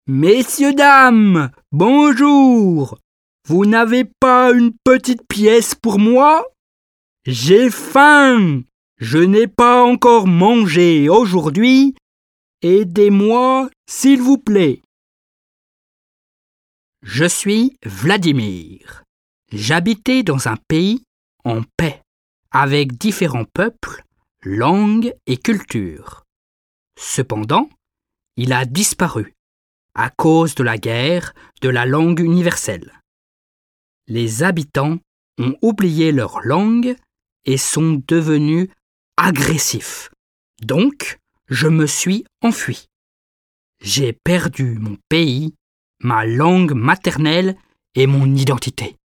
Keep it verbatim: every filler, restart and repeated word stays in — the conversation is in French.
Messieurs, dames, bonjour. Vous n'avez pas une petite pièce pour moi? J'ai faim. Je n'ai pas encore mangé aujourd'hui. Aidez-moi, s'il vous plaît. Je suis Vladimir. J'habitais dans un pays en paix, avec différents peuples, langues et cultures. Cependant, il a disparu à cause de la guerre de la langue universelle. Les habitants ont oublié leur langue et sont devenus agressifs. Donc, je me suis enfui. J'ai perdu mon pays, ma langue maternelle et mon identité.